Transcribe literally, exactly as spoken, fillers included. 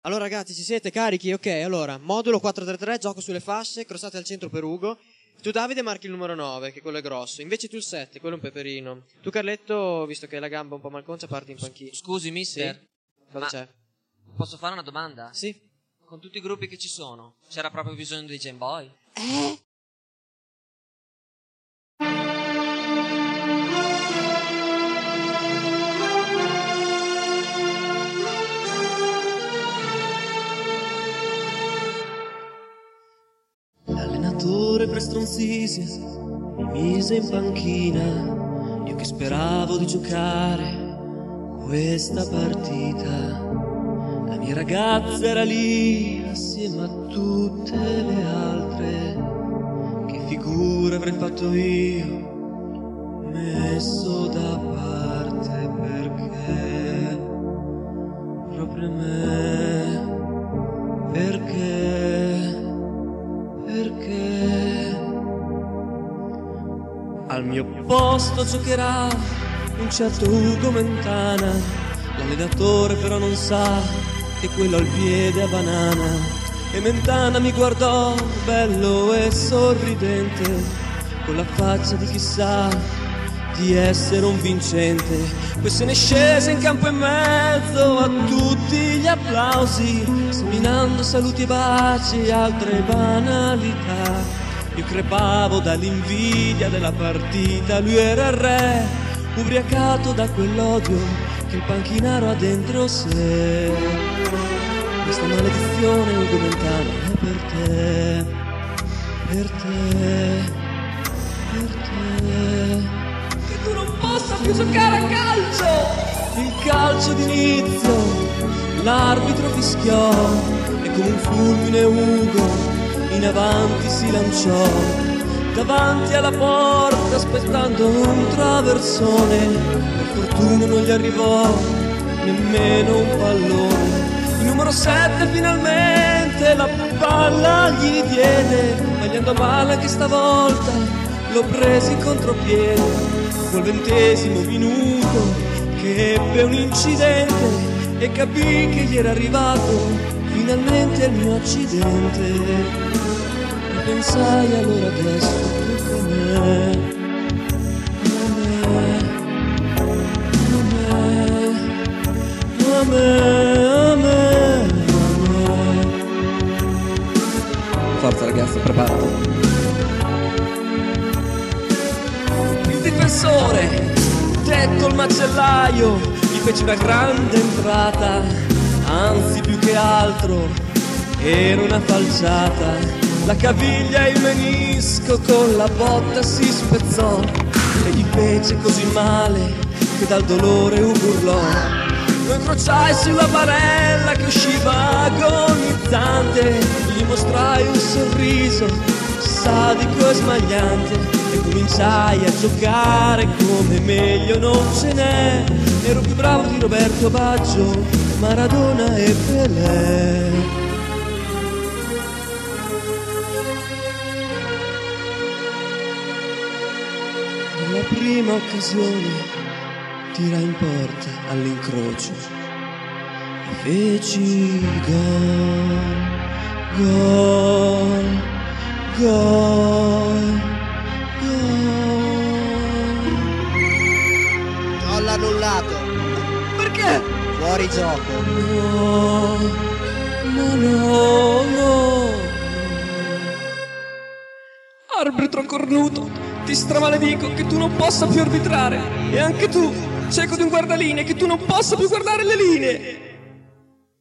Allora ragazzi, ci siete carichi? Ok, allora, modulo quattro tre tre, gioco sulle fasce, crossate al centro per Ugo. Tu Davide marchi il numero nove, che quello è grosso. Invece tu il sette, quello è un peperino. Tu Carletto, visto che hai la gamba un po' malconcia, parti in panchina. Scusi mister, Sì? Cosa c'è? posso fare una domanda? Sì? Con tutti i gruppi che ci sono, c'era proprio bisogno di Game Boy? Eh? L'allenatore per stronzisia mi mise in panchina, io che speravo di giocare questa partita. La mia ragazza era lì assieme a tutte le altre. Che figura avrei fatto io, messo da parte, perché proprio me, perché, perché al mio posto giocherà un certo Ugo Mentana. L'allenatore però non sa che quello al piede a banana. E Mentana mi guardò bello e sorridente, con la faccia di chi sa di essere un vincente. Poi se ne scese in campo in mezzo a tutti gli applausi, seminando saluti e baci e altre banalità. Io crepavo dall'invidia della partita, lui era il re, ubriacato da quell'odio che il panchinaro ha dentro sé. Questa maledizione Ugo Mentana è per te, per te, per te. Che tu non possa più giocare a calcio! Il calcio d'inizio, l'arbitro fischiò e come un fulmine Ugo in avanti si lanciò. Davanti alla porta aspettando un traversone, per fortuna non gli arrivò nemmeno un pallone. Il numero sette finalmente la palla gli diede, ma gli andò male anche stavolta, l'ho preso in contropiede. Fu il ventesimo minuto che ebbe un incidente e capì che gli era arrivato finalmente il mio accidente. E pensai allora adesso tocca a me, a me, a me, a me. Forza ragazzi, preparati. Il difensore, detto il macellaio, gli fece una grande entrata, anzi più che altro era una falciata. La caviglia e il menisco con la botta si spezzò e gli fece così male che dal dolore urlò. Lo incrociai sulla barella che usciva agonizzante, gli mostrai un sorriso sadico e smagliante e cominciai a giocare come meglio non ce n'è. Ero più bravo di Roberto Baggio, Maradona e Pelé. Nella prima occasione tirai in porta all'incrocio e feci gol, gol, gol, gol. Gol annullato. Perché? Fuori gioco. No, no, no, no. Arbitro cornuto, ti stramaledico che tu non possa più arbitrare. E anche tu, cieco di un guardalinee, che tu non possa più guardare le linee.